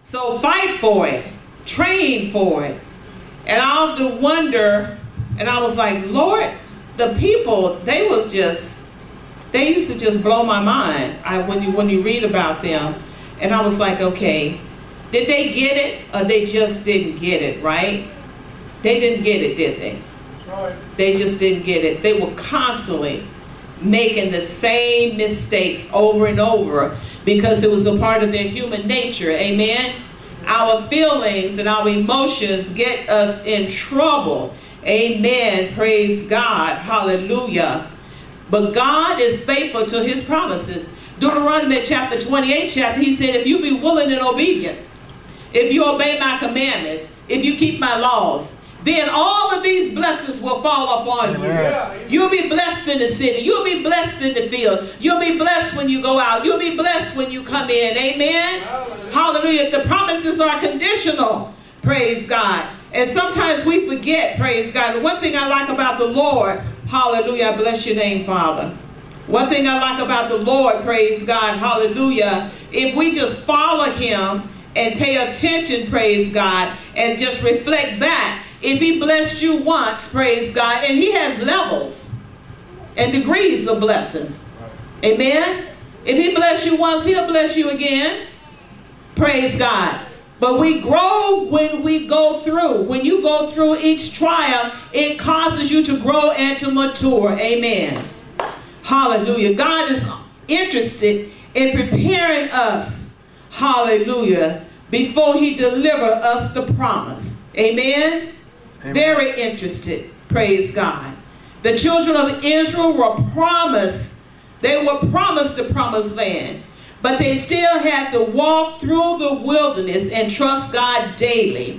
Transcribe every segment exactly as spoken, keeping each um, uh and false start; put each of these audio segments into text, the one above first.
So fight for it. Train for it. And I often wonder, and I was like, Lord, the people, they was just, they used to just blow my mind I, when you when you read about them. And I was like, okay, did they get it or they just didn't get it, right? They didn't get it, did they? Right. They just didn't get it. They were constantly making the same mistakes over and over because it was a part of their human nature, amen? Our feelings and our emotions get us in trouble, amen, praise God, hallelujah. But God is faithful to his promises. Deuteronomy chapter twenty-eight, chapter, he said, if you be willing and obedient, if you obey my commandments, if you keep my laws, then all of these blessings will fall upon you. Yeah. You'll be blessed in the city. You'll be blessed in the field. You'll be blessed when you go out. You'll be blessed when you come in. Amen? Hallelujah. Hallelujah. The promises are conditional. Praise God. And sometimes we forget, praise God. The one thing I like about the Lord, hallelujah, I bless your name, Father. One thing I like about the Lord, praise God, hallelujah, if we just follow him and pay attention, praise God, and just reflect back, if he blessed you once, praise God, and he has levels and degrees of blessings. Amen? If he blessed you once, he'll bless you again. Praise God. But we grow when we go through. When you go through each trial, it causes you to grow and to mature. Amen. Hallelujah. God is interested in preparing us, hallelujah, before he delivers us the promise. Amen? Amen. Very interested. Praise God. The children of Israel were promised, they were promised the promised land, but they still had to walk through the wilderness and trust God daily.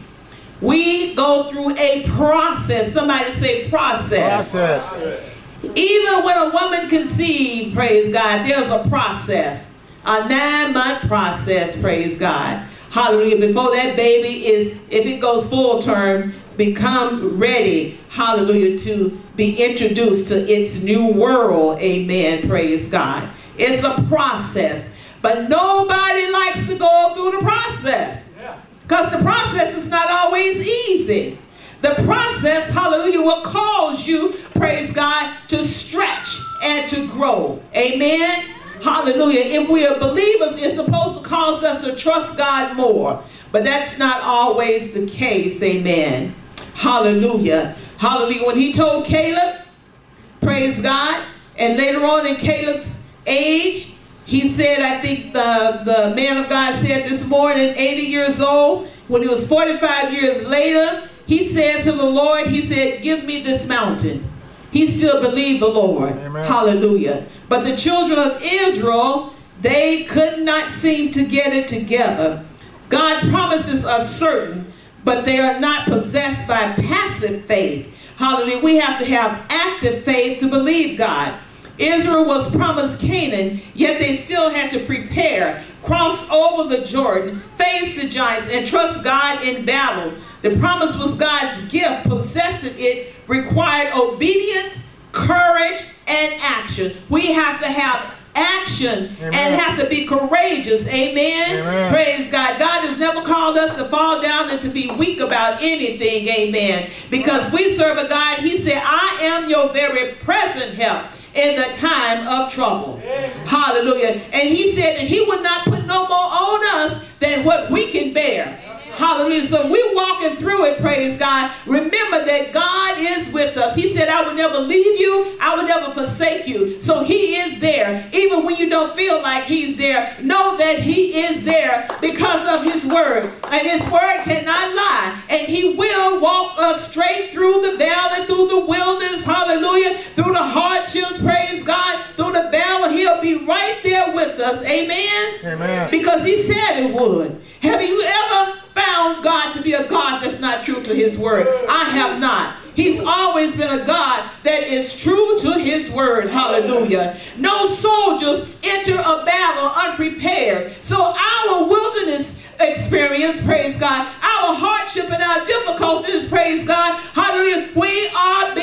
We go through a process. Somebody say process. Process. Even when a woman conceives, praise God, there's a process. A nine-month process, praise God. Hallelujah. Before that baby is, if it goes full term, become ready, hallelujah, to be introduced to its new world. Amen. Praise God. It's a process. But nobody likes to go through the process. Because the process is not always easy. The process, hallelujah, will cause you, praise God, to stretch and to grow. Amen. Hallelujah. If we are believers, it's supposed to cause us to trust God more. But that's not always the case. Amen. Hallelujah. Hallelujah. When he told Caleb, praise God, and later on in Caleb's age, he said, I think the, the man of God said this morning, eighty years old, when he was forty-five years later, he said to the Lord, he said, give me this mountain. He still believed the Lord. Amen. Hallelujah. But the children of Israel, they could not seem to get it together. God promises are certain, but they are not possessed by passive faith. Hallelujah. We have to have active faith to believe God. Israel was promised Canaan, yet they still had to prepare, cross over the Jordan, face the giants, and trust God in battle. The promise was God's gift. Possessing it required obedience, courage, and action. We have to have action. Amen. And have to be courageous. Amen? Amen. Praise God. God has never called us to fall down and to be weak about anything. Amen. Because we serve a God, he said, I am your very present help in the time of trouble. Amen. Hallelujah. And he said that he would not put no more on us than what we can bear. Amen. Hallelujah. So we're walking through it, praise God. Remember that God is with us. He said, I will never leave you. I will never forsake you. So he is there. Even when you don't feel like he's there, know that he is there because of his word. And his word cannot lie. And he will walk us straight through the valley, through the wilderness, hallelujah, through the hardships, praise God, through the valley. He'll be right there with us. Amen? Amen. Because he said it would. Have you ever found God to be a God that's not true to his word? I have not. He's always been a God that is true to his word. Hallelujah. No soldiers enter a battle unprepared. So our wilderness experience, praise God, our hardship and our difficulties, praise God, hallelujah, we are being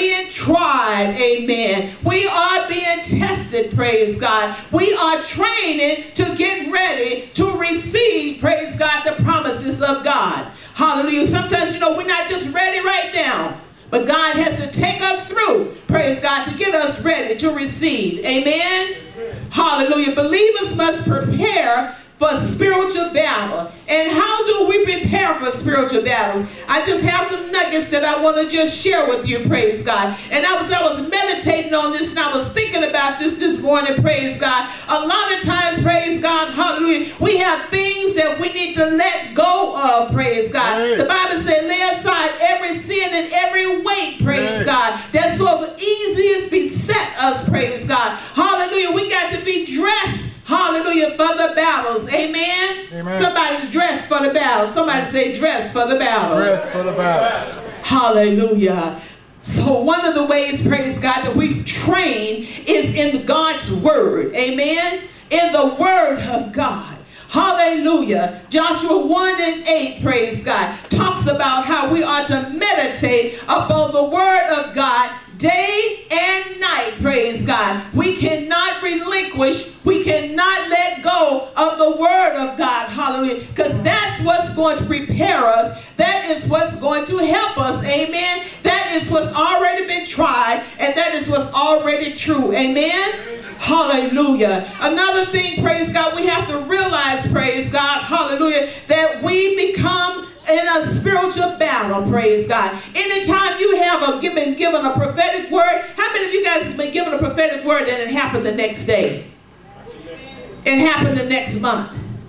tried, amen. We are being tested, praise God. We are training to get ready to receive, praise God, the promises of God. Hallelujah. Sometimes, you know, we're not just ready right now, but God has to take us through, praise God, to get us ready to receive. Amen. Hallelujah. Believers must prepare for spiritual battle. And how do we prepare for spiritual battles? I just have some nuggets that I want to just share with you, praise God. And I was I was meditating on this, and I was thinking about this this morning, praise God. A lot of times, praise God, hallelujah, we have things that we need to let go of, praise God. Right. The Bible said, lay aside every sin and every weight, praise right. God, that so easy beset us, praise God. Hallelujah, we got to be dressed, hallelujah, for the battles. Amen? Amen. Somebody's dressed for the battle. Somebody say dress for the battle. Dress for the battle. Hallelujah. So one of the ways, praise God, that we train is in God's word. Amen? In the word of God. Hallelujah. Joshua one and eight, praise God, talks about how we are to meditate upon the word of God day and night, praise God. We cannot relinquish, we cannot let go of the word of God, hallelujah, because that's what's going to prepare us. That is what's going to help us, amen. That is what's already been tried, and that is what's already true, amen. Hallelujah. Another thing, praise God, we have to realize, praise God, hallelujah, that we become in a spiritual battle, praise God. Anytime you have a given given a prophetic word, how many of you guys have been given a prophetic word and it happened the next day? It happened the next month.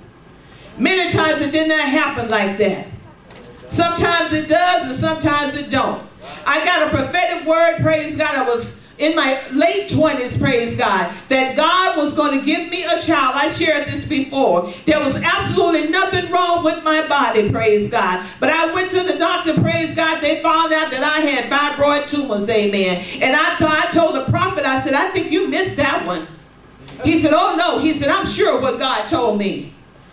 Many times it did not happen like that. Sometimes it does and sometimes it don't. I got a prophetic word, praise God. I was in my late twenties, praise God, that God was going to give me a child. I shared this before. There was absolutely nothing wrong with my body, praise God. But I went to the doctor, praise God. They found out that I had fibroid tumors, amen. And I, I told the prophet, I said, I think you missed that one. He said, oh no. He said, I'm sure what God told me.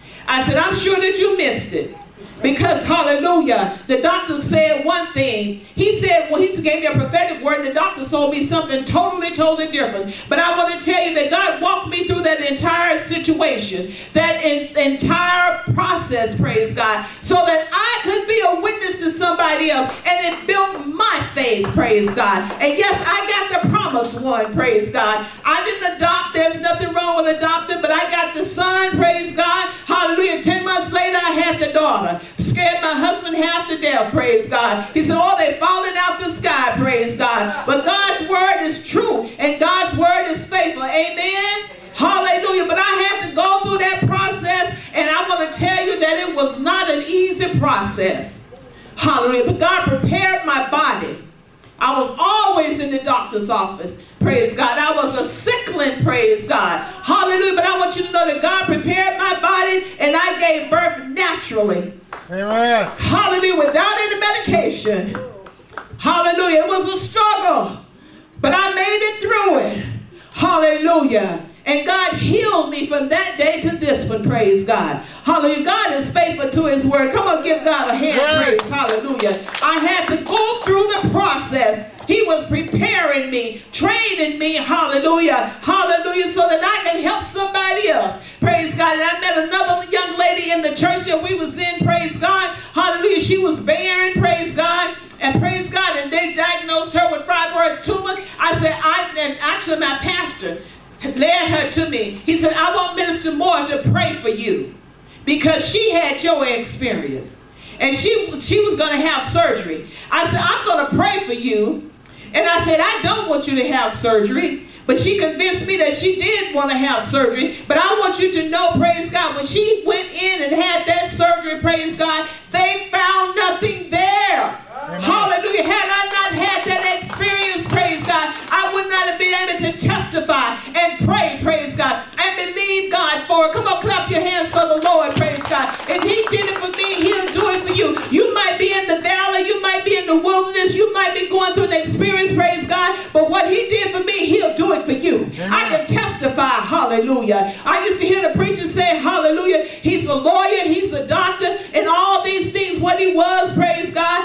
I said, I'm sure that you missed it. Because, hallelujah, the doctor said one thing. He said, well, he gave me a prophetic word, and the doctor told me something totally, totally different. But I want to tell you that God walked me through that entire situation, that in, entire process, praise God, so that I could be a witness to somebody else. And it built my faith, praise God. And yes, I got the promised one, praise God. I didn't adopt. There's nothing wrong with adopting, but I got the son, praise God. Hallelujah. Ten months later, I had the daughter. Scared my husband half to death, praise God. He said, oh, they falling out the sky, praise God. But God's word is true, and God's word is faithful. Amen? Hallelujah. But I had to go through that process, and I want to tell you that it was not an easy process. Hallelujah. But God prepared my body. I was always in the doctor's office. Praise God. I was a sickling, praise God. Hallelujah. But I want you to know that God prepared my body, and I gave birth naturally. Amen. Hallelujah. Without any medication. Hallelujah. It was a struggle, but I made it through it. Hallelujah. And God healed me from that day to this one, praise God. Hallelujah. God is faithful to his word. Come on, give God a hand, yeah. Praise. Hallelujah. I had to go through the process. He was preparing me, training me, hallelujah, hallelujah, so that I can help somebody else. Praise God. And I met another young lady in the church that we was in, praise God. Hallelujah. She was barren, praise God. And praise God. And they diagnosed her with fibroid tumor. I said, I, and actually my pastor led her to me. He said, I want Minister Moore to pray for you because she had your experience. And she, she was going to have surgery. I said, I'm going to pray for you. And I said, I don't want you to have surgery. But she convinced me that she did want to have surgery. But I want you to know, praise God, when she went in and had that surgery, praise God, they found nothing there. Amen. Hallelujah. Had I not had that experience, praise God, I would not have been able to testify and pray, praise God, and believe God for it. Come on, clap your hands for the Lord, praise God. If he did it for me, he'll do it for you. You might be in the valley, you might be in the wilderness, you might be going through an experience, praise God, but what he did for me, he'll do it for you. Amen. I can testify, hallelujah. I used to hear the preacher say, hallelujah, he's a lawyer, he's a doctor, and all these things, what he was, praise God, hallelujah.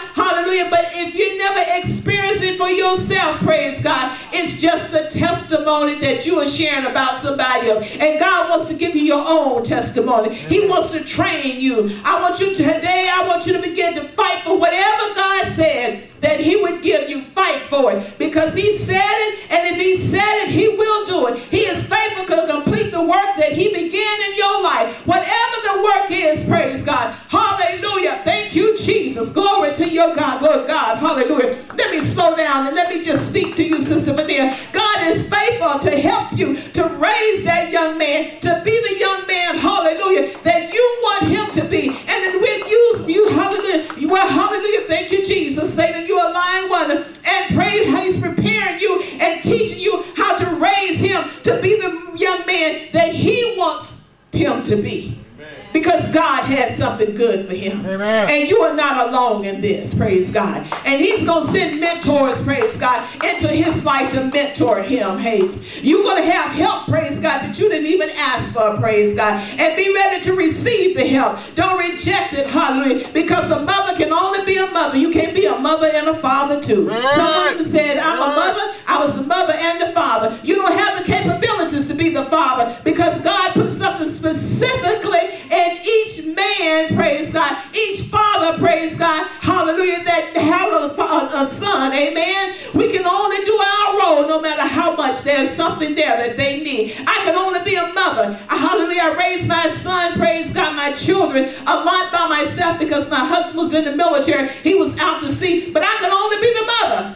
hallelujah. But if you never experience it for yourself, praise God, it's just a testimony that you are sharing about somebody else. And God wants to give you your own testimony. He wants to train you. I want you today, I want you to begin to fight for whatever God said that he would give you. Fight for it, because he said it, and if he said it, he will do it. He is faithful to complete the work that he began in your life. Whatever the work is, praise God. Hallelujah. Thank you, Jesus. Glory to your God, Lord God. Hallelujah. Let me slow down and let me just speak to you, Sister Vanilla. God is faithful to help you to raise that young man, to be the young man, hallelujah, that you want him to be. And then we'll use you, hallelujah. Well, hallelujah. Thank you, Jesus. Satan, you are lying wonder. And pray how he's preparing you and teaching you how to raise him to be the young man that he wants him to be. Because God has something good for him. Amen. And you are not alone in this, praise God. And he's going to send mentors, praise God, into his life to mentor him. Hey, you're going to have help, praise God, that you didn't even ask for, praise God. And be ready to receive the help. Don't reject it, hallelujah. Because a mother can only be a mother. You can't be a mother and a father too. Right. Someone said, I'm a mother. I was a mother and a father. You don't have the capabilities to be the father, because God put something specifically in each man, praise God, each father, praise God, hallelujah, that have a, a, a son, amen. We can only do our role no matter how much there's something there that they need. I can only be a mother. Hallelujah, I raised my son, praise God, my children a lot by myself because my husband was in the military. He was out to sea, but I could only be the mother.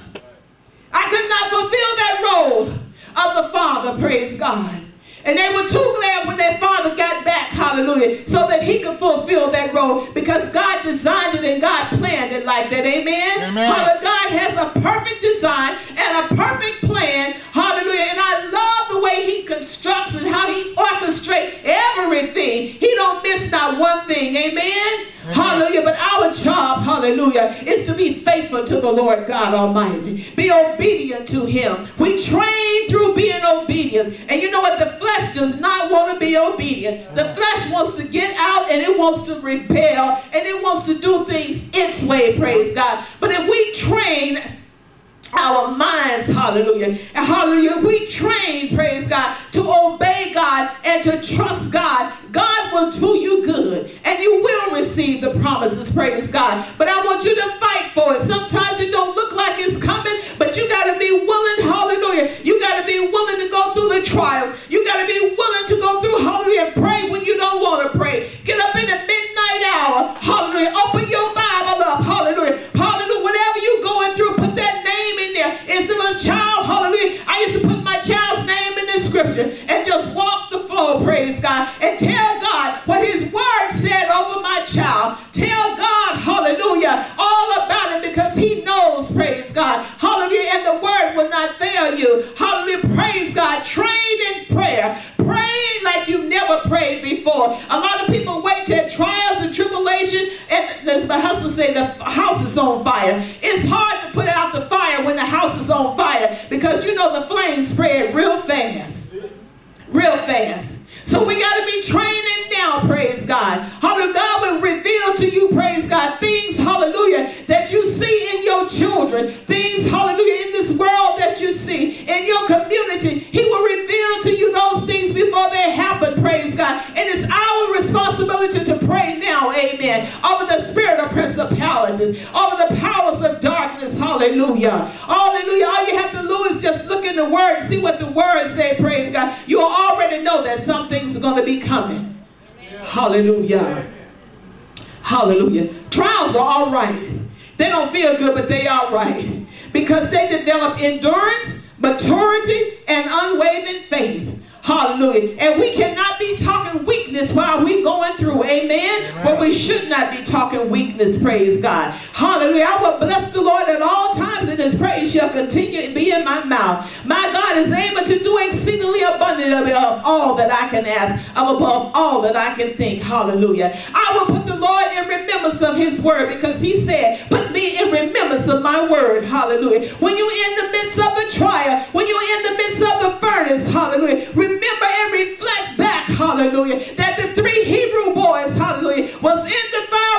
I could not fulfill that role of the father, praise God. And they were too glad when their father got back, hallelujah, so that he could fulfill that role, because God designed it and God planned it like that, amen? Amen. Hallelujah. God has a perfect design and a perfect plan, hallelujah, and I love the way he constructs and how he orchestrates everything. He don't miss not one thing, amen? Amen. Hallelujah. But our job, hallelujah, is to be faithful to the Lord God Almighty. Be obedient to him. We train through being obedient. And you know what? The flesh does not want to be obedient. The flesh wants to get out and it wants to rebel and it wants to do things its way, praise God. But if we train our minds, hallelujah, and hallelujah, we train, praise God, to obey God and to trust God, God will do you good and you will receive the promises, praise God. But I want you to fight for it. Sometimes it don't look like it's coming, but you got to be willing, hallelujah, you got to be willing to go through the trials. You got to be willing to go through, hallelujah, and pray when you don't want to pray. Get up in the midnight hour, hallelujah, open your Bible up, hallelujah, hallelujah, whatever you're going through, put that name in there. Instead of a child, hallelujah, I used to put my child's name in the scripture and just walk the floor, praise God, and tell God what his word said over my child. Tell God, hallelujah, all about it, because he knows, praise God, hallelujah, and the word will not fail you. Hallelujah, praise God. Train in prayer. Pray like you never prayed before. A lot of people wait till trials and tribulation, and as my husband said, the house is on fire. It's hard to put out the fire when the house is on fire, because you know the flames spread real fast. Real fast. So we got to be training now, praise God. Hallelujah. God will reveal to you, praise God, things, hallelujah, that you see in your children. Things, hallelujah, in this world that you see, in your community. He will reveal to you those things before they happen, praise God. And it's our responsibility to pray now, amen, over the spirit of principalities, over the powers of darkness, hallelujah. Hallelujah. All you have to do is just look in the word, see what the word say, praise God. You already know that some things are going to be coming. Amen. Hallelujah. Amen. Hallelujah. Trials are all right. They don't feel good, but they are right, because they develop endurance, maturity, and unwavering faith. Hallelujah. And we cannot be talking weakness while we're going through. Amen? Amen. But we should not be talking weakness. Praise God. Hallelujah. I will bless the Lord at all times, and his praise shall continue to be in my mouth. My God is able to do exceedingly abundantly of all that I can ask, of above all that I can think. Hallelujah. I will put the Lord in remembrance of his word, because he said, put me in remembrance of my word. Hallelujah. When you're in the midst of the trial, when you're in the midst of the furnace, hallelujah, remember and reflect back, hallelujah, that the three Hebrew boys, hallelujah, was in the fiery furnace.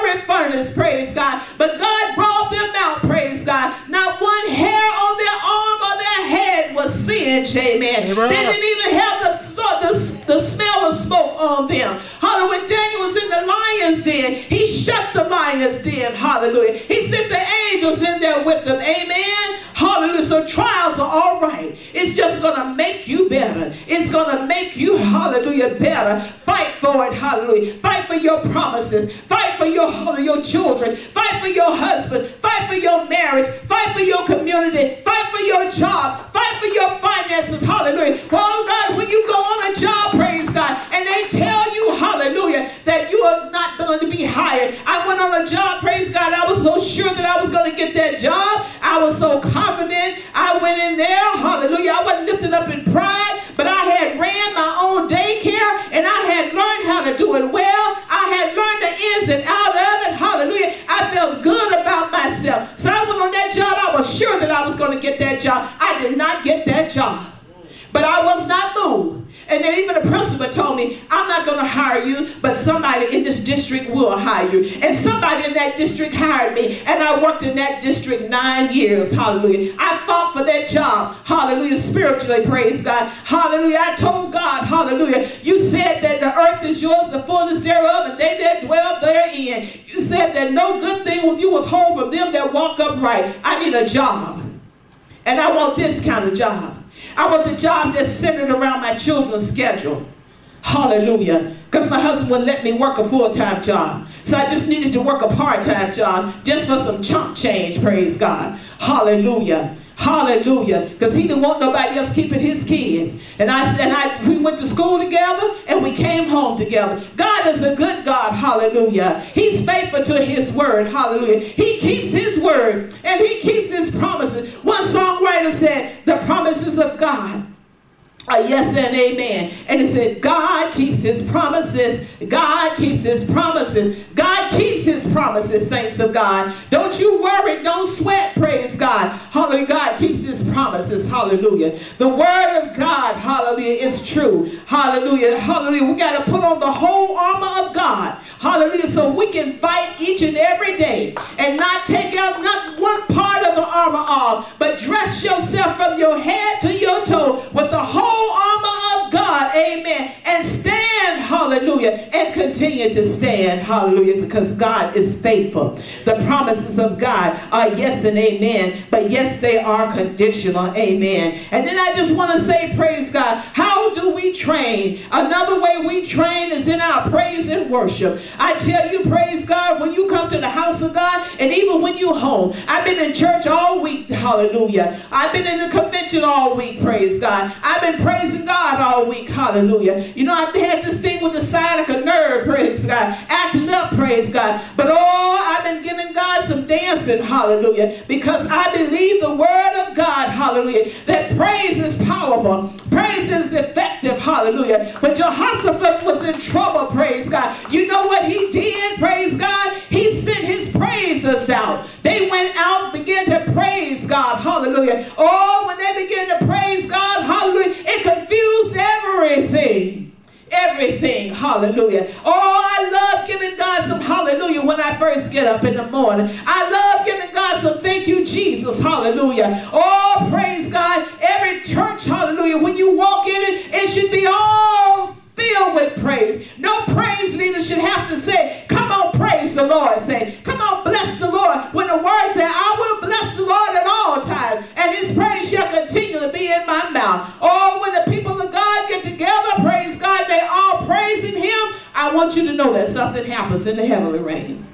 furnace, praise God. But God brought them out, praise God. Not one hair on their arm or their head was singed, amen. Amen. They didn't even have the, the, the smell of smoke on them. Hallelujah. When Daniel was in the lion's den, he shut the lion's den. Hallelujah. He sent the angels in there with them. Amen. Hallelujah. So trials are all right. It's just going to make you better. It's going to make you, hallelujah, better. Fight for it. Hallelujah. Fight for your promises. Fight for your, your children. Fight for your husband. Fight for your marriage. Fight for your community. Fight for your job. Fight for your finances. Hallelujah. Oh God, when you go on a job, praise God, and they tell you, hallelujah, that you are not going to be hired. I went on a job, praise God. I was so sure that I was going to get that job. I was so confident. I went in there, hallelujah. I wasn't lifted up in pride, but I had ran my own daycare, and I had learned how to do it well. I had learned the ins and out of it, hallelujah. I felt good about myself. So I went on that job. I was sure that I was going to get that job. I did not get that job, but I was not moved. And then even the principal told me, I'm not going to hire you, but somebody in this district will hire you. And somebody in that district hired me. And I worked in that district nine years. Hallelujah. I fought for that job. Hallelujah. Spiritually, praise God. Hallelujah. I told God, hallelujah, you said that the earth is yours, the fullness thereof, and they that dwell therein. You said that no good thing will you withhold from them that walk upright. I need a job. And I want this kind of job. I want the job that's centered around my children's schedule. Hallelujah. Because my husband wouldn't let me work a full-time job. So I just needed to work a part-time job just for some chunk change, praise God. Hallelujah. Hallelujah. Because he didn't want nobody else keeping his kids. And I and I we went to school together and we came home together. God is a good God. Hallelujah. He's faithful to his word. Hallelujah. He keeps his word and he keeps his promises. One songwriter said, the promises of God Uh, yes and amen. And it said, God keeps his promises. God keeps his promises. God keeps his promises, saints of God. Don't you worry. Don't sweat. Praise God. Hallelujah. God keeps his promises. Hallelujah. The word of God, hallelujah, is true. Hallelujah. Hallelujah. We got to put on the whole armor of God. Hallelujah. So we can fight each and every day and not take out not one part of the armor off, but dress yourself from your head to your toe with the whole armor of God. Amen. And stand. Hallelujah. And continue to stand. Hallelujah. Because God is faithful. The promises of God are yes and amen. But yes, they are conditional. Amen. And then I just want to say, praise God, how do we train? Another way we train is in our praise and worship. I tell you, praise God, when you come to the house of God and even when you're home. I've been in church all week. Hallelujah. I've been in the convention all week. Praise God. I've been praising God all week. Hallelujah. You know, I had this thing with the sciatica nerve. Praise God. Acting up. Praise God. But oh, I've been giving God some dancing. Hallelujah. Because I believe the word of God. Hallelujah. That praise is powerful. Praise is effective. Hallelujah. But Jehoshaphat was in trouble. Praise God. You know what he did? Praise God. He sent his praisers out. They went out, began to praise God. Hallelujah. Oh, when they began to praise God, hallelujah, it confused everything. Everything. Hallelujah. Oh, I love giving God some hallelujah when I first get up in the morning. I love giving God some thank you, Jesus. Hallelujah. Oh, praise God. Every church, hallelujah, when you walk in it, it should be all filled with praise. No praise leader should have to say, come on, praise the Lord. Say, come on, bless the Lord. When the word says, I will bless the Lord at all times, and his praise shall continue to be in my mouth. Oh, when the people of God get together, praise God, they all praising him. I want you to know that something happens in the heavenly realm.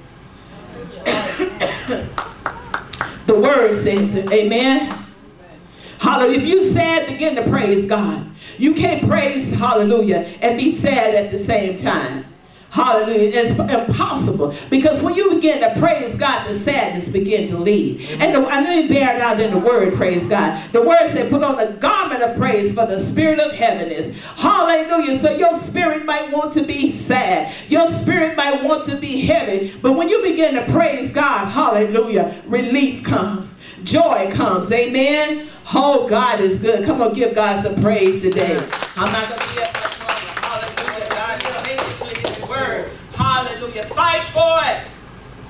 The word says it. Amen. Hallelujah. If you sad, begin to praise God. You can't praise, hallelujah, and be sad at the same time. Hallelujah. It's impossible. Because when you begin to praise God, the sadness begin to leave. And the, I know you bear it out in the word, praise God. The word said, put on the garment of praise for the spirit of heaviness. Hallelujah. So your spirit might want to be sad. Your spirit might want to be heavy. But when you begin to praise God, hallelujah, relief comes. Joy comes. Amen. Oh, God is good. Come on, give God some praise today. I'm not going to be up much longer. Hallelujah. God is faithful to his word. Hallelujah. Fight for it.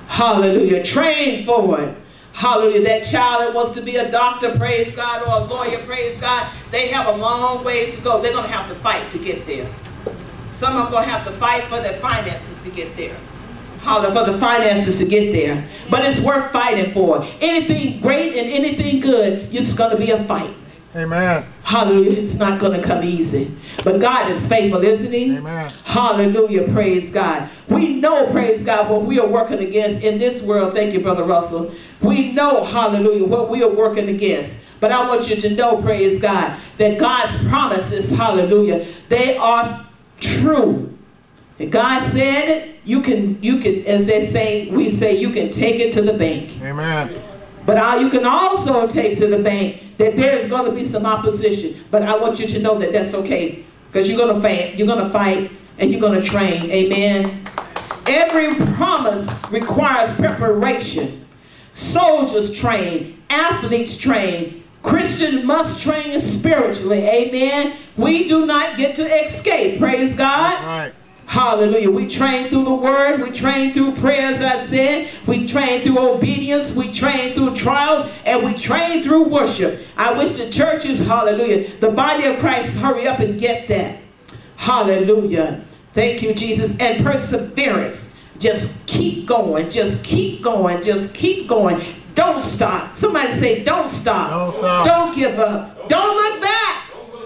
Hallelujah. Train for it. Hallelujah. That child that wants to be a doctor, praise God, or a lawyer, praise God, they have a long ways to go. They're going to have to fight to get there. Some of them are going to have to fight for their finances to get there. Hallelujah. For the finances to get there. But it's worth fighting for. Anything great and anything good, it's going to be a fight. Amen. Hallelujah. It's not going to come easy. But God is faithful, isn't he? Amen. Hallelujah. Praise God. We know, praise God, what we are working against in this world. Thank you, Brother Russell. We know, hallelujah, what we are working against. But I want you to know, praise God, that God's promises, hallelujah, they are true. And God said it, you can, you can, as they say, we say, you can take it to the bank. Amen. But uh, you can also take to the bank that there is going to be some opposition. But I want you to know that that's okay. Because you're going to fight, you're going to fight, and you're going to train. Amen. Every promise requires preparation. Soldiers train. Athletes train. Christians must train spiritually. Amen. We do not get to escape. Praise God. That's right. Hallelujah. We train through the word. We train through prayers, I've said. We train through obedience. We train through trials. And we train through worship. I wish the churches, hallelujah, the body of Christ, hurry up and get that. Hallelujah. Thank you, Jesus. And perseverance. Just keep going. Just keep going. Just keep going. Don't stop. Somebody say, don't stop. Don't stop. Don't give up. Don't look back.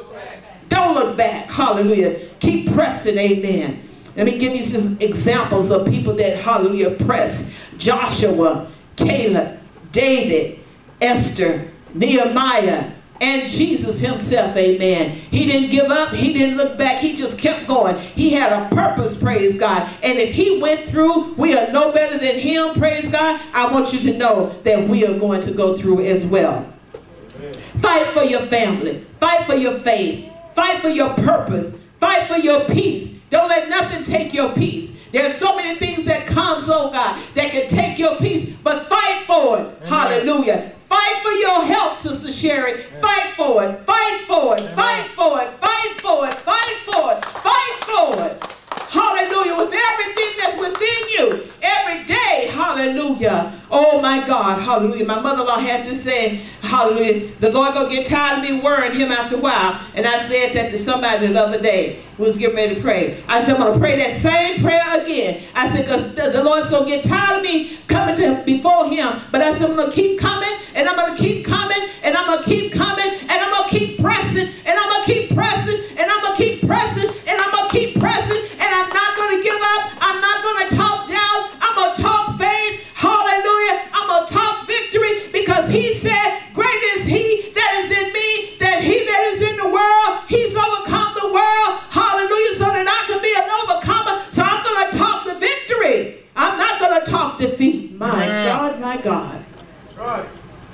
Don't look back. Hallelujah. Keep pressing. Amen. Let me give you some examples of people that, hallelujah, pressed. Joshua, Caleb, David, Esther, Nehemiah, and Jesus himself, amen. He didn't give up. He didn't look back. He just kept going. He had a purpose, praise God. And if he went through, we are no better than him, praise God. I want you to know that we are going to go through as well. Amen. Fight for your family. Fight for your faith. Fight for your purpose. Fight for your peace. Don't let nothing take your peace. There are so many things that comes, oh God, that can take your peace, but fight for it. Amen. Hallelujah. Fight for your health, Sister Sherry. Amen. Fight for it. Fight for it. Amen. Fight for it. Fight for it. Fight for it. Fight for it. Hallelujah. With everything that's within you. Every day. Hallelujah. Oh my God. Hallelujah. My mother-in-law had to say, hallelujah, the Lord gonna get tired of me worrying him after a while. And I said that to somebody the other day who was getting ready to pray. I said, I'm going to pray that same prayer again. I said, because the, the Lord's going to get tired of me coming to before him. But I said, I'm going to keep coming, and I'm going to keep coming, and I'm going to keep coming, and I'm going to keep pressing, and I'm going to keep pressing, and I'm going to keep pressing, and I'm going to keep pressing, and I'm not going to give up. I'm not going to talk down. I'm going to talk faith. Hallelujah. I'm going to talk victory, because he said, great is he that is in me than he that is in the world. He's overcome the world. Hallelujah. So that I can be an overcomer. So I'm going to talk the victory. I'm not going to talk defeat. My yeah. God, my God. Right.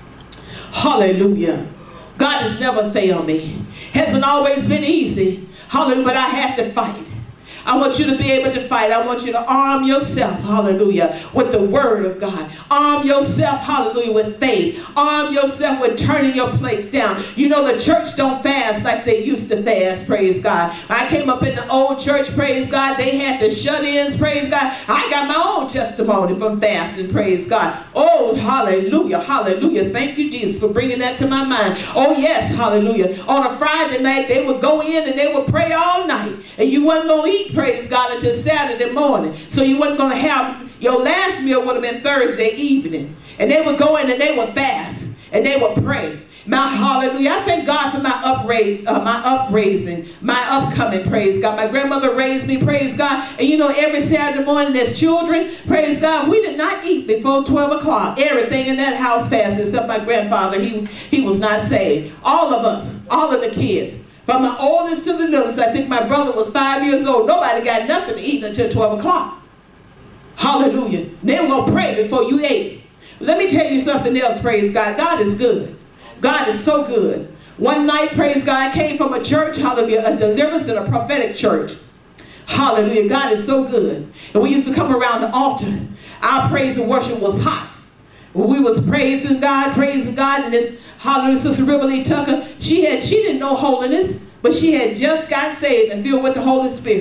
Hallelujah. God has never failed me. Hasn't always been easy. Hallelujah. But I had to fight. I want you to be able to fight. I want you to arm yourself, hallelujah, with the word of God. Arm yourself, hallelujah, with faith. Arm yourself with turning your plates down. You know, the church don't fast like they used to fast, praise God. I came up in the old church, praise God. They had the shut-ins, praise God. I got my own testimony from fasting, praise God. Oh, hallelujah, hallelujah. Thank you, Jesus, for bringing that to my mind. Oh, yes, hallelujah. On a Friday night, they would go in and they would pray all night. And you wasn't going to eat, praise God, until Saturday morning. So you wasn't going to have, your last meal would have been Thursday evening. And they would go in and they would fast. And they would pray. My hallelujah. I thank God for my upraise, uh, my upraising, my upcoming, praise God. My grandmother raised me, praise God. And you know, every Saturday morning as children, praise God, we did not eat before twelve o'clock. Everything in that house fasted except my grandfather. He, he was not saved. All of us, all of the kids. From the oldest to the littlest, I think my brother was five years old. Nobody got nothing to eat until twelve o'clock. Hallelujah. They were going to pray before you ate. Let me tell you something else, praise God. God is good. God is so good. One night, praise God, I came from a church, hallelujah, a deliverance and a prophetic church. Hallelujah. God is so good. And we used to come around the altar. Our praise and worship was hot. When we was praising God, praising God, and this hallelujah, Sister Riverly Tucker, she had she didn't know holiness, but she had just got saved and filled with the Holy Spirit.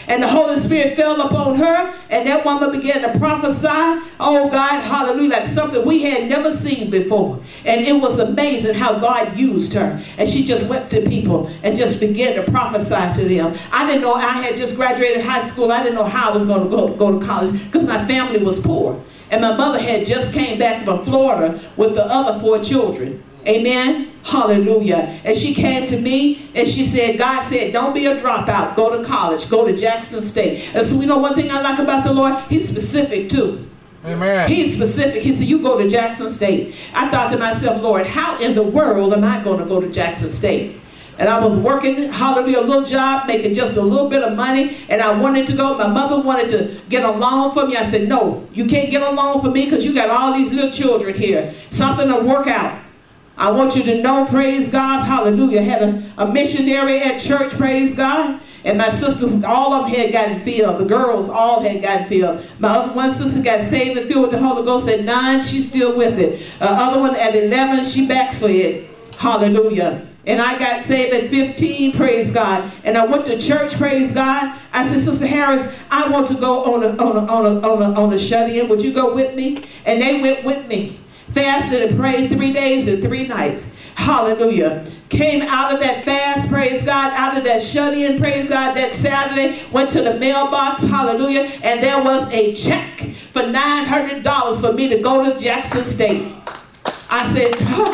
And the Holy Spirit fell upon her, and that woman began to prophesy, oh God, hallelujah, like something we had never seen before. And it was amazing how God used her. And she just went to people and just began to prophesy to them. I didn't know, I had just graduated high school. I didn't know how I was going to go, go to college because my family was poor. And my mother had just came back from Florida with the other four children. Amen. Hallelujah. And she came to me and she said, God said, don't be a dropout. Go to college. Go to Jackson State. And so we know one thing I like about the Lord? He's specific too. Amen. He's specific. He said, you go to Jackson State. I thought to myself, Lord, how in the world am I going to go to Jackson State? And I was working, hallelujah, a little job, making just a little bit of money. And I wanted to go. My mother wanted to get a loan for me. I said, no, you can't get a loan for me because you got all these little children here. Something to work out. I want you to know, praise God, hallelujah. Had a, a missionary at church, praise God. And my sister, all of them had gotten filled. The girls all had gotten filled. My other one sister got saved and filled with the Holy Ghost at nine. She's still with it. Uh, other one at eleven, she backslid. Hallelujah. And I got saved at fifteen, praise God. And I went to church, praise God. I said, Sister Harris, I want to go on a, on a, on a, on a, on a shut-in. Would you go with me? And they went with me. Fasted and prayed three days and three nights. Hallelujah. Came out of that fast, praise God, out of that shut-in, praise God, that Saturday, went to the mailbox, hallelujah, and there was a check for nine hundred dollars for me to go to Jackson State. I said,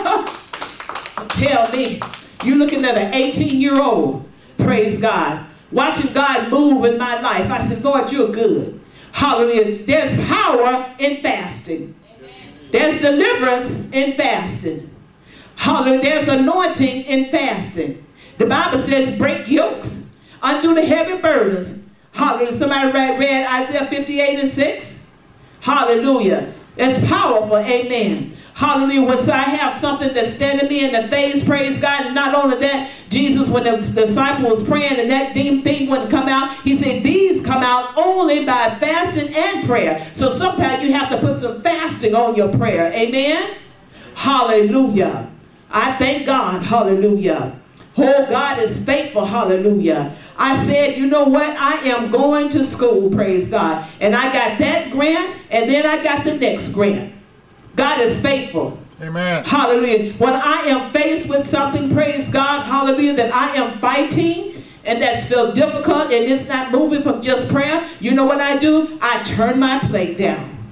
tell me, you're looking at an eighteen-year-old, praise God, watching God move in my life. I said, Lord, you're good. Hallelujah. There's power in fasting. There's deliverance in fasting. Hallelujah. There's anointing in fasting. The Bible says break yokes, undo the heavy burdens. Hallelujah. Somebody read, read Isaiah fifty-eight and six. Hallelujah. It's powerful. Amen. Hallelujah. When I have something that's standing me in the face, praise God. And not only that, Jesus, when the disciple was praying and that demon thing wouldn't come out, he said, these come out only by fasting and prayer. So sometimes you have to put some fasting on your prayer. Amen. Hallelujah. I thank God. Hallelujah. Oh, God is faithful. Hallelujah. I said, you know what? I am going to school, praise God. And I got that grant, and then I got the next grant. God is faithful. Amen. Hallelujah. When I am faced with something, praise God, hallelujah, that I am fighting and that's feel difficult and it's not moving from just prayer, you know what I do? I turn my plate down.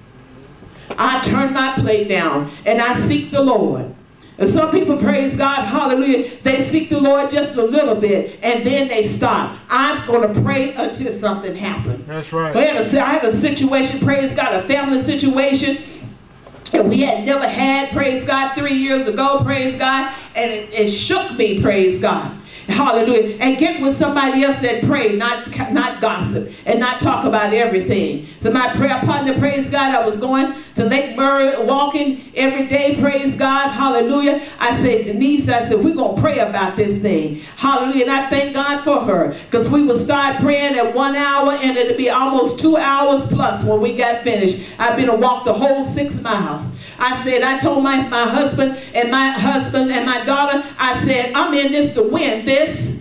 I turn my plate down and I seek the Lord. And some people, praise God, hallelujah, they seek the Lord just a little bit and then they stop. I'm going to pray until something happens. That's right. I had a, I had a situation, praise God, a family situation. And we had never had, praise God, three years ago, praise God. And it, it shook me, praise God. Hallelujah. And get with somebody else that pray, not, not gossip, and not talk about everything. So my prayer partner, praise God, I was going to Lake Murray, walking every day, praise God, hallelujah. I said, Denise, I said, we're going to pray about this thing. Hallelujah. And I thank God for her, because we would start praying at one hour, and it'd be almost two hours plus when we got finished. I've been to walk the whole six miles. I said, I told my, my husband and my husband and my daughter, I said, I'm in this to win this.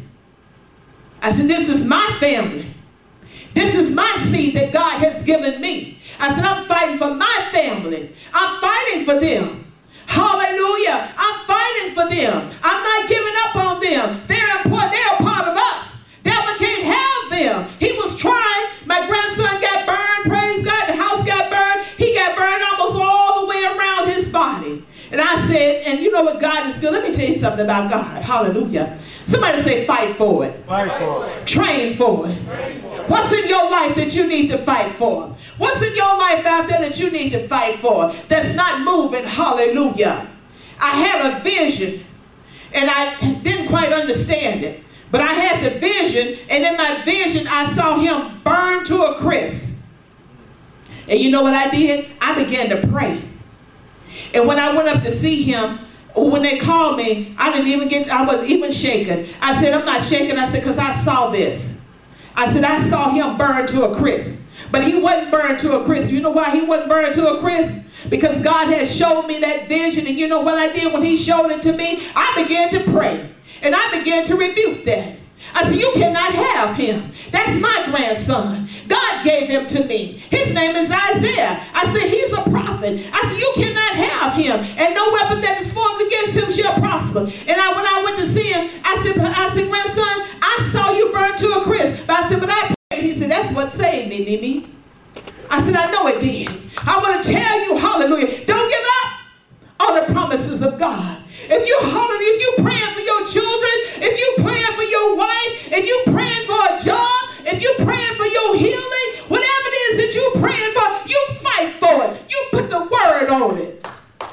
I said, this is my family. This is my seed that God has given me. I said, I'm fighting for my family. I'm fighting for them. Hallelujah. I'm fighting for them. I'm not giving up on them. They're important. They're a part of us. Devil can't have them. He was trying. My grandson got burned. Praise God. The house got burned. He got burned almost all the way around his body. And I said, and you know what God is good? Let me tell you something about God. Hallelujah. Somebody say fight for it. Fight for it. Train for it. Train for it. What's in your life that you need to fight for? What's in your life out there that you need to fight for that's not moving? Hallelujah. I had a vision and I didn't quite understand it. But I had the vision, and in my vision, I saw him burn to a crisp. And you know what I did? I began to pray. And when I went up to see him, when they called me, I didn't even get, I wasn't even shaken. I said, I'm not shaking. I said, because I saw this. I said, I saw him burn to a crisp. But he wasn't burned to a crisp. You know why he wasn't burned to a crisp? Because God has showed me that vision. And you know what I did when he showed it to me? I began to pray. And I began to rebuke that. I said, you cannot have him. That's my grandson. God gave him to me. His name is Isaiah. I said, he's a prophet. I said, you cannot have him. And no weapon that is formed against him shall prosper. And I, when I went to see him, I said, I said, grandson, I saw you burn to a crisp. But I said, but I prayed. He said, that's what saved me, Mimi. I said, I know it did. I want to tell you, hallelujah, don't give up on the promises of God. If you hallelujah, if you praying for your children, if you praying for your wife, if you praying for a job, if you praying for your healing, whatever it is that you praying for, you fight for it. You put the word on it.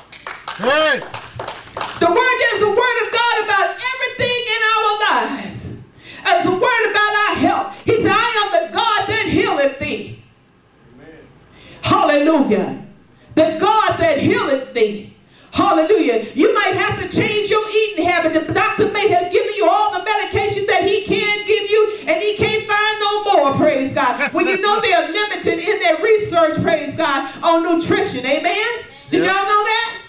Hey. The word, there's a word of God about everything in our lives. There's a word about our health. He said, I am the God that healeth thee. Amen. Hallelujah. The God that healeth thee. Hallelujah. You might have to change your eating habit. The doctor may have given you all the medication that he can give you, and he can't find no more, praise God. When you know they're limited in their research, praise God, on nutrition. Amen? Did y'all know that?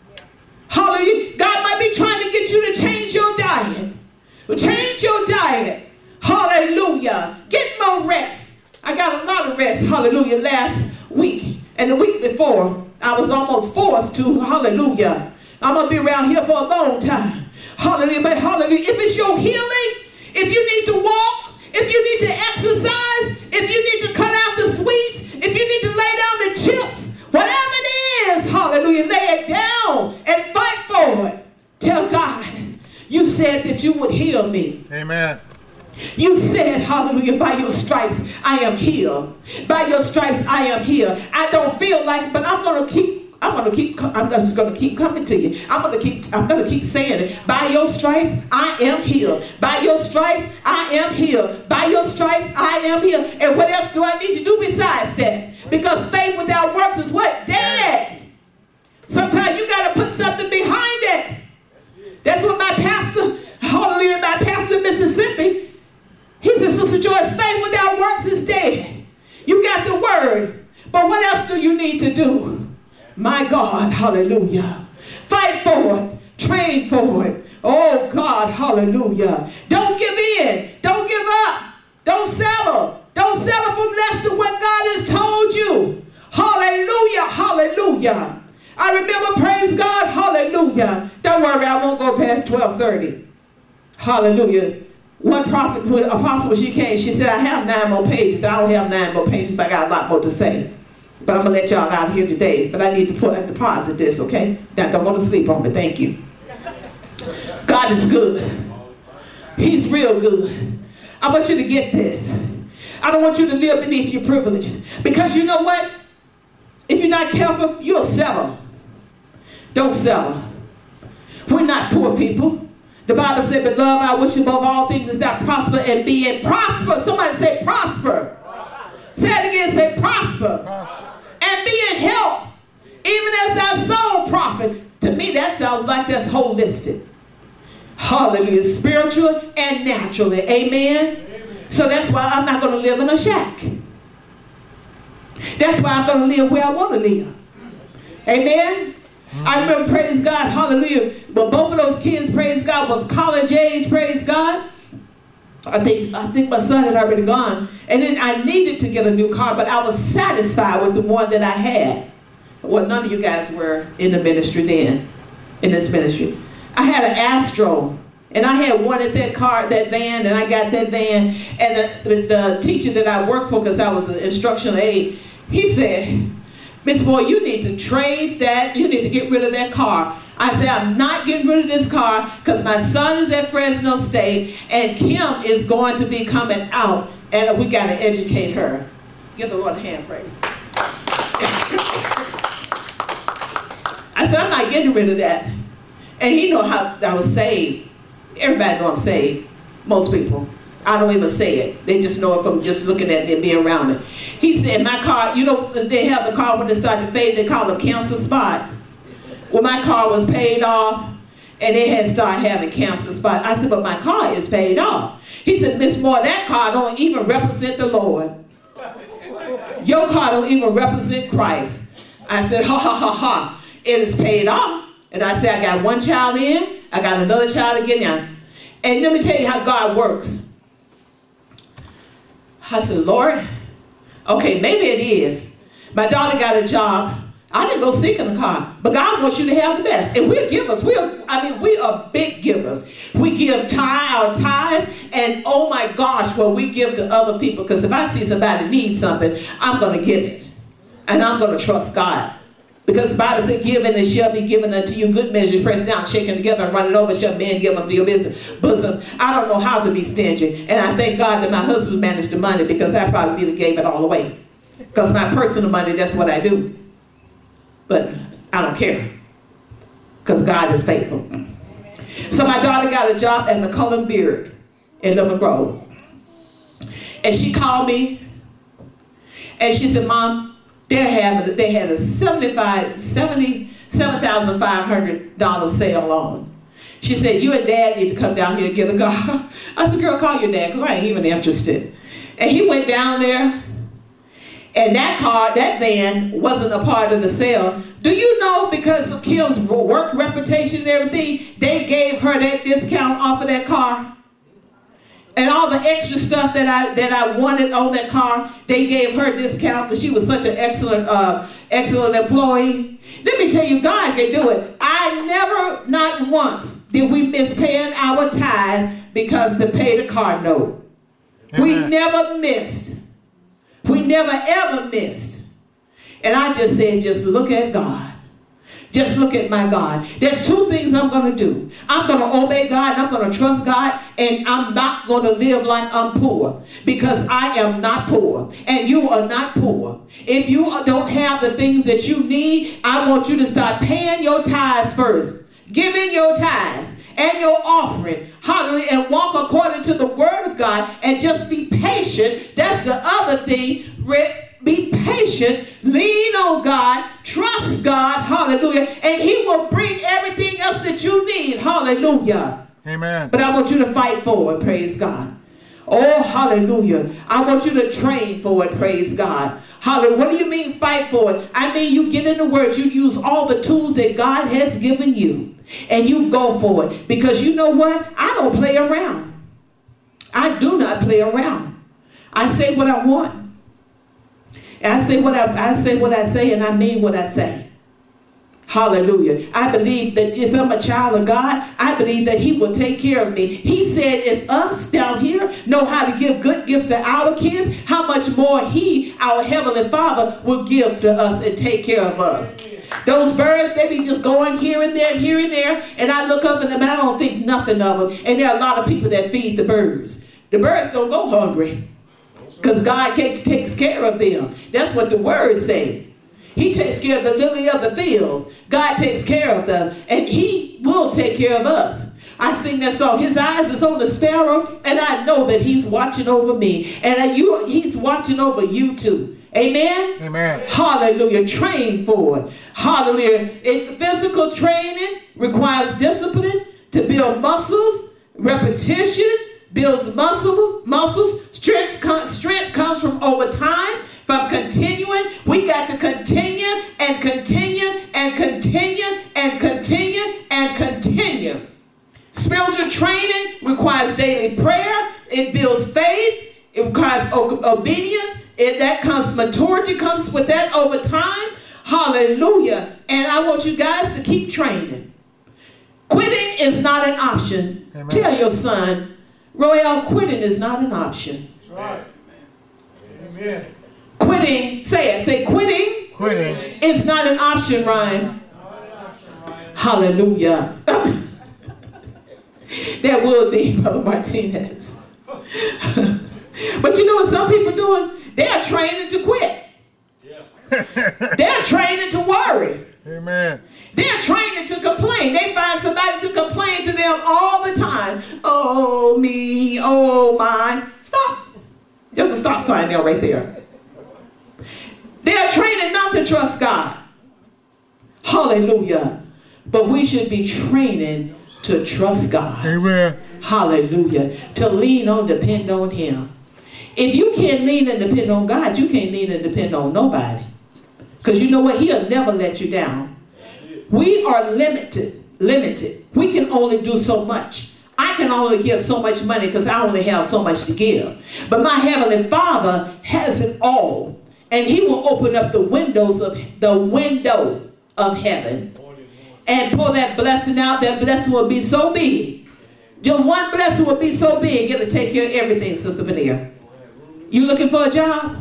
Hallelujah. God might be trying to get you to change your diet. Change your diet. Hallelujah. Get more rest. I got a lot of rest, hallelujah, last week. And the week before, I was almost forced to, hallelujah. I'm going to be around here for a long time. Hallelujah. But hallelujah, if it's your healing, if you need to walk, if you need to exercise, if you need to cut out the sweets, if you need to lay down the chips, whatever it is, hallelujah, lay it down and fight for it. Tell God, you said that you would heal me. Amen. You said, hallelujah, by your stripes I am healed. By your stripes I am healed. I don't feel like it, but I'm going to keep, I'm going to keep, I'm just going to keep coming to you. I'm going to keep, I'm going to keep saying it. By your stripes I am healed. By your stripes I am healed. By your stripes I am healed. And what else do I need to do besides that? Because faith without works is what? Dead. Sometimes you got to put something behind it. That's what my pastor, hallelujah, my pastor in Mississippi, he said, Sister Joyce, faith without works is dead. You got the word. But what else do you need to do? My God, hallelujah. Fight for it. Train for it. Oh God, hallelujah. Don't give in. Don't give up. Don't settle. Don't settle for less than what God has told you. Hallelujah, hallelujah. I remember, praise God, hallelujah. Don't worry, I won't go past twelve thirty. Hallelujah. One prophet, apostle, when she came, she said, I have nine more pages. I don't have nine more pages, but I got a lot more to say. But I'm going to let y'all out here today. But I need to put a deposit this, okay? Now, don't go to sleep on me. Thank you. God is good. He's real good. I want you to get this. I don't want you to live beneath your privilege. Because you know what? If you're not careful, you'll settle. Don't settle. We're not poor people. The Bible said, beloved, I wish above all things is that prosper and be in prosper. Somebody say prosper. prosper. Say it again, say prosper. prosper. And be in health, even as our soul profit. To me, that sounds like that's holistic. Hallelujah. Spiritual and naturally. Amen. Amen. So that's why I'm not going to live in a shack. That's why I'm going to live where I want to live. Amen. I remember, praise God, hallelujah, but both of those kids, praise God, was college age, praise God. I think I think my son had already gone. And then I needed to get a new car, but I was satisfied with the one that I had. Well, none of you guys were in the ministry then, in this ministry. I had an Astro, and I had wanted that car, that van, and I got that van. And the, the, the teacher that I worked for, because I was an instructional aide, he said, Miss Boy, you need to trade that. You need to get rid of that car. I said, I'm not getting rid of this car because my son is at Fresno State and Kim is going to be coming out and we got to educate her. Give the Lord a hand praise. I said, I'm not getting rid of that. And he know how I was saved. Everybody know I'm saved. Most people. I don't even say it. They just know it from just looking at it and being around it. He said, my car, you know, they have the car when they start to fade, they call them cancer spots. Well, my car was paid off, and it had started having cancer spots. I said, but my car is paid off. He said, Miss Moore, that car don't even represent the Lord. Your car don't even represent Christ. I said, ha, ha, ha, ha. It is paid off. And I said, I got one child in, I got another child to get in. And let me tell you how God works. I said, Lord, okay, maybe it is. My daughter got a job. I didn't go seeking a car, but God wants you to have the best. And we're givers. We're, I mean, we are big givers. We give tithe, our tithe, and oh my gosh, well, we give to other people. Because if I see somebody need something, I'm going to give it. And I'm going to trust God. Because the Bible said, give and it shall be given unto you. Good measures, pressed down, shaken together, and running over, shall men give unto your business. bosom. I don't know how to be stingy. And I thank God that my husband managed the money, because I probably gave it all away. Because my personal money, that's what I do. But I don't care, because God is faithful. So my daughter got a job at McCullough Beard in Lemon Grove. And she called me, and she said, Mom, they're having, they had a seventy-five, seventy-seven thousand five hundred dollars sale on. She said, you and Dad need to come down here and get a car. I said, girl, call your dad, because I ain't even interested. And he went down there. And that car, that van, wasn't a part of the sale. Do you know, because of Kim's work reputation and everything, they gave her that discount off of that car? And all the extra stuff that I that I wanted on that car, they gave her discount because she was such an excellent, uh, excellent employee. Let me tell you, God can do it. I never, not once, did we miss paying our tithe because to pay the car note. Amen. We never missed. We never ever missed. And I just said, just look at God. Just look at my God. There's two things I'm going to do. I'm going to obey God, and I'm going to trust God, and I'm not going to live like I'm poor, because I am not poor, and you are not poor. If you don't have the things that you need, I want you to start paying your tithes first. Giving your tithes and your offering, hallelujah, and walk according to the word of God, and just be patient. That's the other thing. Be patient, lean on God, trust God, hallelujah, and he will bring everything else that you need, hallelujah. Amen. But I want you to fight for it, praise God. Oh, hallelujah. I want you to train for it, praise God. Hallelujah. What do you mean fight for it? I mean, you get in the word, you use all the tools that God has given you, and you go for it. Because you know what? I don't play around. I do not play around. I say what I want. I say what I, I say what I say, and I mean what I say. Hallelujah. I believe that if I'm a child of God, I believe that he will take care of me. He said if us down here know how to give good gifts to our kids, how much more he, our heavenly Father, will give to us and take care of us. Those birds, they be just going here and there, here and there, and I look up at them and I don't think nothing of them. And there are a lot of people that feed the birds. The birds don't go hungry, because God takes, takes care of them. That's what the words say. He takes care of the lily of the fields. God takes care of them, and he will take care of us. I sing that song, his eyes is on the sparrow, and I know that he's watching over me. And you, he's watching over you too. Amen? Amen. Hallelujah. Train for it. Hallelujah. It, physical training requires discipline to build muscles. Repetition builds muscles. Muscles. Strength, com- strength comes from over time, from continuing. We got to continue and continue and continue and continue and continue. Spiritual training requires daily prayer. It builds faith. It requires o- obedience. It, that comes, maturity comes with that over time. Hallelujah. And I want you guys to keep training. Quitting is not an option. Amen. Tell your son, Royale, quitting is not an option. That's right. Amen. Quitting, say it, say quitting. Quitting. It's not an option, Ryan. Hallelujah. That will be Brother Martinez. But you know what some people are doing? They are training to quit. Yeah. They're training to worry. Amen. They're training to complain. They find somebody to complain to them all the time. Oh, me. Oh, my. Stop. There's a stop sign there right there. They're training not to trust God. Hallelujah. But we should be training to trust God. Amen. Hallelujah. To lean on, depend on him. If you can't lean and depend on God, you can't lean and depend on nobody. Because you know what? He'll never let you down. We are limited. Limited. We can only do so much. I I can only give so much money because I only have so much to give. But my Heavenly Father has it all. And he will open up the windows of the window of heaven and pour that blessing out. That blessing will be so big. Just one blessing will be so big, it'll take care of everything, Sister Veneer. You looking for a job?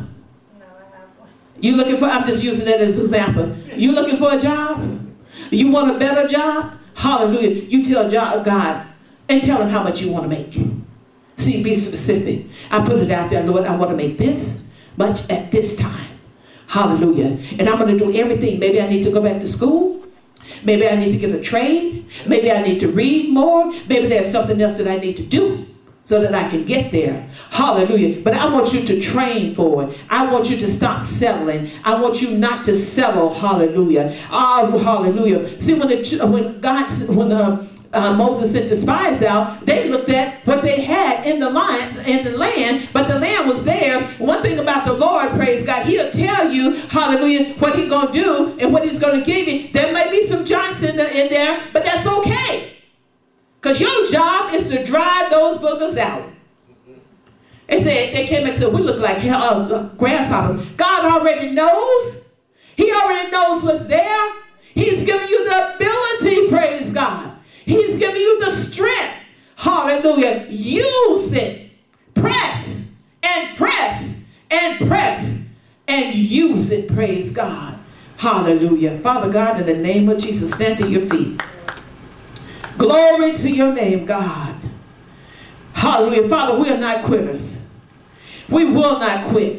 You looking for, I'm just using that as an example. You looking for a job? You want a better job? Hallelujah. You tell God and tell him how much you want to make. See, be specific. I put it out there, Lord, I want to make this much at this time. Hallelujah. And I'm going to do everything. Maybe I need to go back to school. Maybe I need to get a trade. Maybe I need to read more. Maybe there's something else that I need to do so that I can get there. Hallelujah. But I want you to train for it. I want you to stop settling. I want you not to settle. Hallelujah. Oh, hallelujah. See, when the, when God, when the uh, Moses sent the spies out, they looked at what they had in the line, in the land, but the land was theirs. One thing about the Lord, praise God, he'll tell you, hallelujah, what he's going to do and what he's going to give you. There may be some giants in, the, in there, but that's okay. Because your job is to drive those boogers out. They said, they came and said, we look like uh, grasshoppers. God already knows. He already knows what's there. He's giving you the ability, praise God. He's giving you the strength. Hallelujah. Use it. Press and press and press and use it, praise God. Hallelujah. Father God, in the name of Jesus, stand to your feet. Glory to your name, God. Hallelujah. Father, we are not quitters. We will not quit.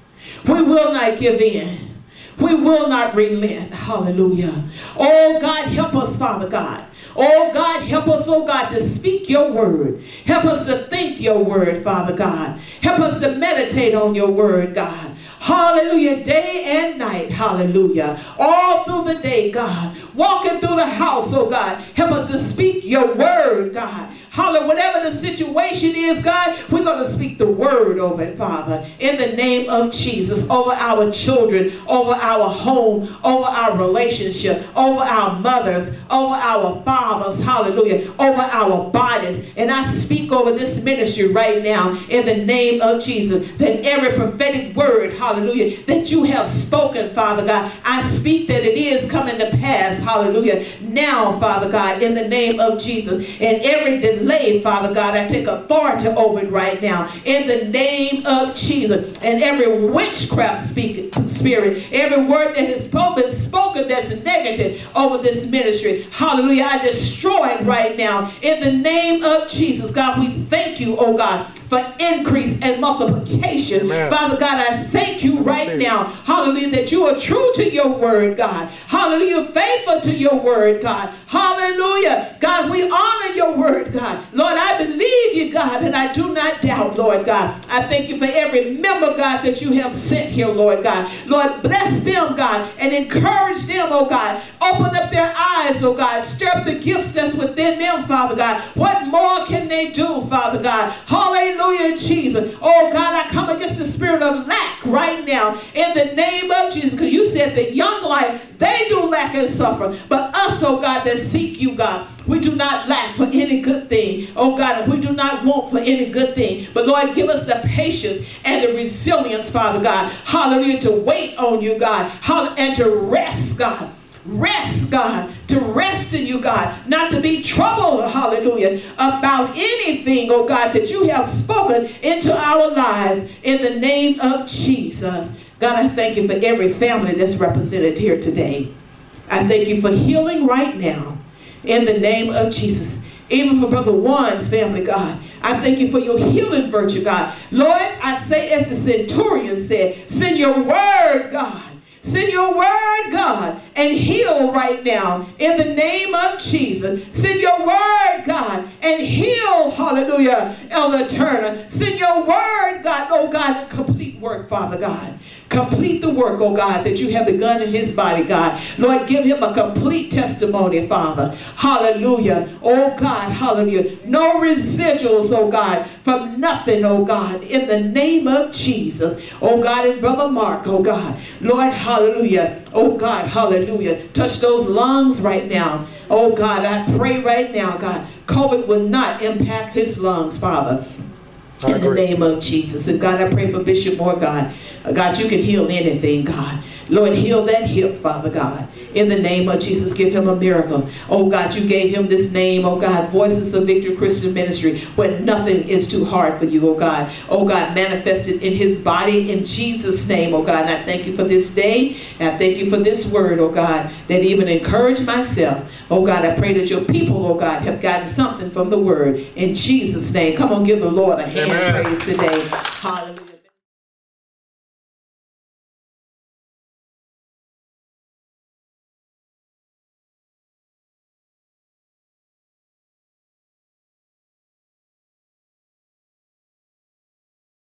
We will not give in. We will not relent. Hallelujah. Oh, God, help us, Father God. Oh, God, help us, oh, God, to speak your word. Help us to think your word, Father God. Help us to meditate on your word, God. Hallelujah. Day and night. Hallelujah. All through the day, God. Walking through the house, oh God. Help us to speak your word, God. Hallelujah. Whatever the situation is, God, we're going to speak the word over it, Father. In the name of Jesus. Over our children. Over our home. Over our relationship. Over our mothers. Over our fathers. Hallelujah. Over our bodies. And I speak over this ministry right now. In the name of Jesus. That every prophetic word, hallelujah, that you have spoken, Father God, I speak that it is coming to pass. Hallelujah. Now, Father God, in the name of Jesus. And every delay, Father God, I take authority over it right now. In the name of Jesus. And every witchcraft speak, spirit, every word that has been spoken that's negative over this ministry, hallelujah, I destroy it right now. In the name of Jesus. God, we thank you, oh God, for increase and multiplication. Amen. Father God, I thank you right now, hallelujah, that you are true to your word, God. Hallelujah, faithful to your word, God. Hallelujah. God, we honor your word, God. Lord, I believe you, God, and I do not doubt, Lord God. I thank you for every member, God, that you have sent here, Lord God. Lord, bless them, God, and encourage them, oh God. Open up their eyes, oh God. Stir up the gifts that's within them, Father God. What more can they do, Father God? Hallelujah, Jesus. Oh God, I come against the spirit of lack right now in the name of Jesus, because you said the young life, they do lack and suffer. But us, oh God, that seek you, God, we do not lack for any good thing. Oh God, and we do not want for any good thing. But Lord, give us the patience and the resilience, Father God. Hallelujah, to wait on you, God. And to rest, God. Rest, God, to rest in you, God, not to be troubled, hallelujah, about anything, oh God, that you have spoken into our lives in the name of Jesus. God, I thank you for every family that's represented here today. I thank you for healing right now in the name of Jesus. Even for Brother Juan's family, God, I thank you for your healing virtue, God. Lord, I say as the centurion said, send your word, God. Send your word, God, and heal right now in the name of Jesus. Send your word, God, and heal, hallelujah, Elder Turner. Send your word, God, oh God, complete work, Father God. Complete the work, oh God, that you have begun in his body, God. Lord, give him a complete testimony, Father. Hallelujah. Oh God, hallelujah. No residuals, oh God, from nothing, oh God, in the name of Jesus. Oh God, and Brother Mark, oh God. Lord, hallelujah. Oh God, hallelujah. Touch those lungs right now. Oh God, I pray right now, God, COVID will not impact his lungs, Father. In the name of Jesus. And God, I pray for Bishop Moore, God. Uh, God, you can heal anything, God. Lord, heal that hip, Father God. In the name of Jesus, give him a miracle. Oh God, you gave him this name, oh God, Voices of Victory Christian Ministry, where nothing is too hard for you, oh God. Oh God, manifested in his body in Jesus' name, oh God. And I thank you for this day. And I thank you for this word, oh God, that even encouraged myself. Oh God, I pray that your people, oh God, have gotten something from the word in Jesus' name. Come on, give the Lord a hand praise today. Hallelujah.